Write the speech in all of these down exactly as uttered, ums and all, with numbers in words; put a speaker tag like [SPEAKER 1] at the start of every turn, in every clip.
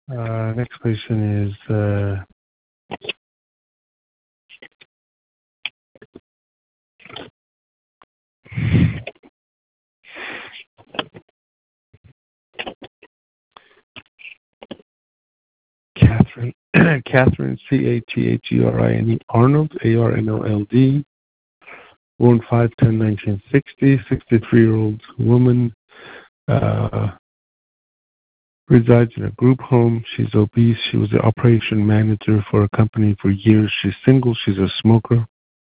[SPEAKER 1] Uh, next patient is uh, Catherine. Catherine, C A T H E R I N E, Arnold, A R N O L D, born five ten nineteen sixty, sixty-three-year-old woman, uh, resides in a group home. She's obese. She was the operation manager for a company for years. She's single. She's a smoker.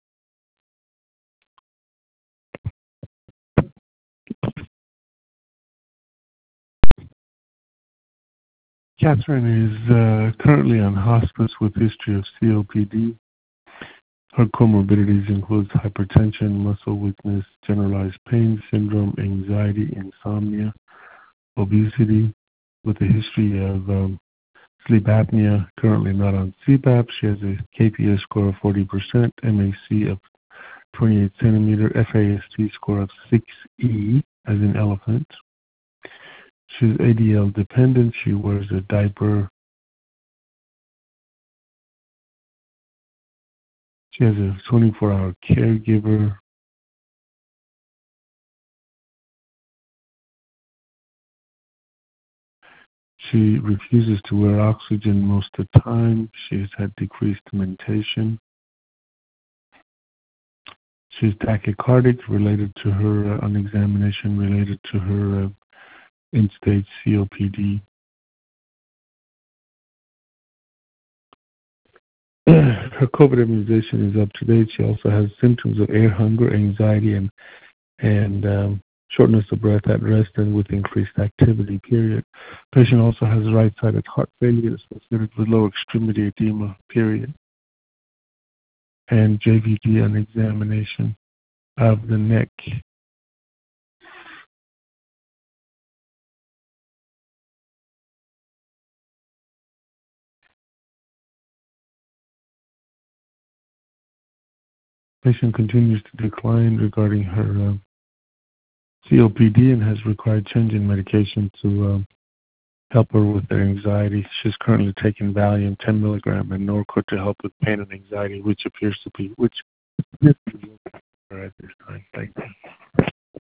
[SPEAKER 1] Catherine is uh, currently on hospice with history of C O P D. Her comorbidities include hypertension, muscle weakness, generalized pain syndrome, anxiety, insomnia, obesity, with a history of um, sleep apnea, currently not on C PAP. She has a K P S score of forty percent, M A C of twenty-eight centimeter, F A S T score of six E, as in elephant. She's A D L dependent. She wears a diaper. She has a twenty-four hour caregiver. She refuses to wear oxygen most of the time. She's had decreased mentation. She's tachycardic related to her, uh, on examination, related to her uh, end-stage C O P D. Her COVID immunization is up to date. She also has symptoms of air hunger, anxiety, and and um, shortness of breath at rest and with increased activity, period. Patient also has right-sided heart failure associated with lower extremity edema, period. And J V D on examination of the neck. Patient continues to decline regarding her uh, C O P D and has required change in medication to um, help her with her anxiety. She's currently taking Valium ten milligram and Norco to help with pain and anxiety, which appears to be which appears to be her at this time. Thank you.